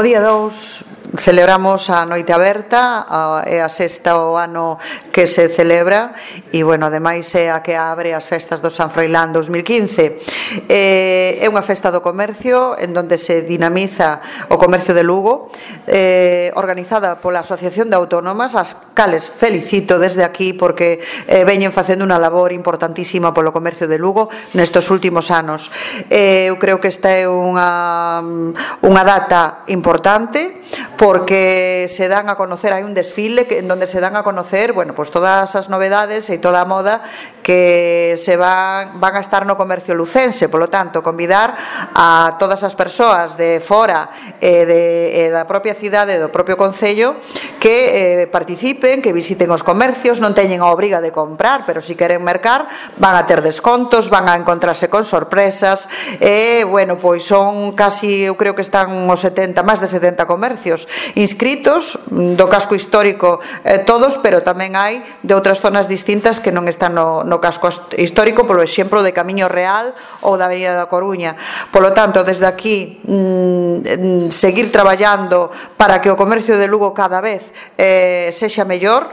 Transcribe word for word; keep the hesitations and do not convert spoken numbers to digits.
día dous celebramos a Noite Aberta, é a sexta o ano que se celebra e, bueno, ademais é a que abre as festas do San Froilán dous mil quince. É unha festa do comercio en donde se dinamiza o comercio de Lugo, eh, organizada pola Asociación de Autónomas, as cales felicito desde aquí porque eh, veñen facendo unha labor importantísima polo comercio de Lugo nestes últimos anos. Eh, eu creo que esta é unha, unha data importante porque se dan a conocer, hai un desfile que, en donde se dan a conocer, bueno, pues todas as novedades e toda a moda que se van, van a estar no comercio lucense. Polo tanto, convidar a todas as persoas de fora e, de, e da propia cidade, do propio concello, que eh, participen, que visiten os comercios, non teñen a obriga de comprar, pero si queren mercar, van a ter descontos, van a encontrarse con sorpresas, e, bueno, pois son casi, eu creo que están os setenta, máis de setenta comercios inscritos do casco histórico, eh, todos, pero tamén hai de outras zonas distintas que non están no, no casco histórico, polo exemplo de Camiño Real ou da Avenida da Coruña. Polo tanto, desde aquí mmm, seguir traballando para que o comercio de Lugo cada vez eh, sexa mellor,